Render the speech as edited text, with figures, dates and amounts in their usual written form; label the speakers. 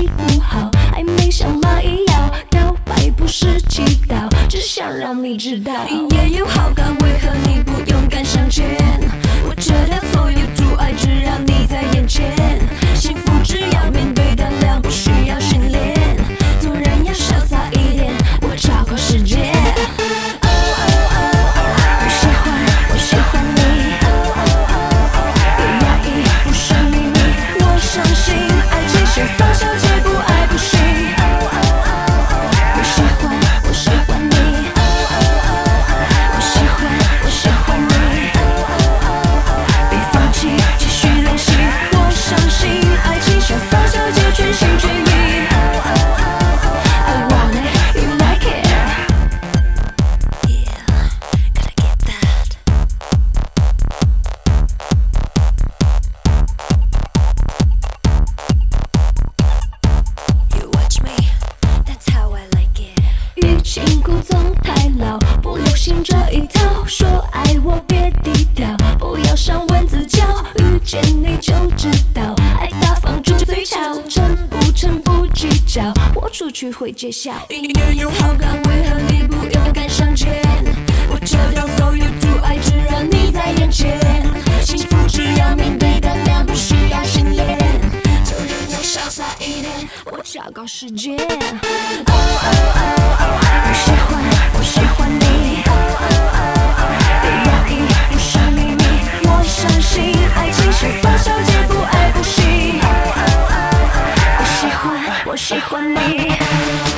Speaker 1: 不好，暧昧像蚂蚁咬，告白不是祈祷，只想让你知道。也有好感，为何你不勇敢向前？我这条所有阻碍，只让你在眼前。幸福只要面对胆量，不需要训练。做人要潇洒一点，我超过时间。我喜欢，我喜欢你。别压抑，不是秘密。我相信爱情是方小姐，不爱不行。我喜欢，我喜欢你。我喜欢，我喜欢你。别放弃，继续练习。我相信爱情像方小姐，全心全意。I want it, you like it. Yeah, gotta get that. You watch me, that's how I like it. 欲擒故纵太老，不流行这一套。说爱我别低调，不要上文字教。遇见你就知道，爱大方就最俏，成不成不计较，豁出去会揭晓。也有好感，为何你不勇敢向前？我这条所有阻碍，只让你在眼前。幸福只要面对胆量，不需要训练。做人要潇洒一点，我超高时间。我喜欢，我喜欢你。别压抑，不是秘密。我相信爱情是方小姐，不爱不行。我喜欢，我喜欢你。